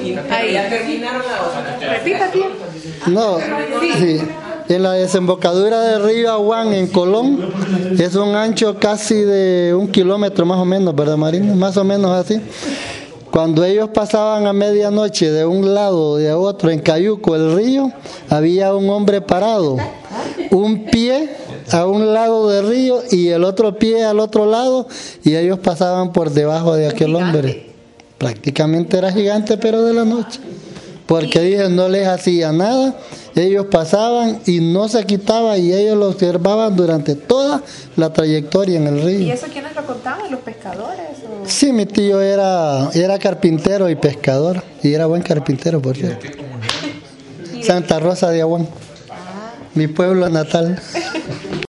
Ahí. Ya terminaron la hora. Repita, tío. No, sí. En la desembocadura del río Aguán, en Colón, es un ancho casi de 1 kilómetro más o menos, ¿verdad, Marina? Más o menos así. Cuando ellos pasaban a medianoche de un lado o de otro en Cayuco, el río, había un hombre parado, un pie a un lado del río y el otro pie al otro lado, y ellos pasaban por debajo de aquel hombre. Prácticamente era gigante, pero de la noche. Porque dije, no les hacía nada, ellos pasaban y no se quitaba, y ellos lo observaban durante toda la trayectoria en el río. ¿Y eso quiénes lo contaban? ¿Los pescadores? ¿O? Sí, mi tío era carpintero y pescador, y era buen carpintero, por cierto. Santa Rosa de Aguán, mi pueblo natal.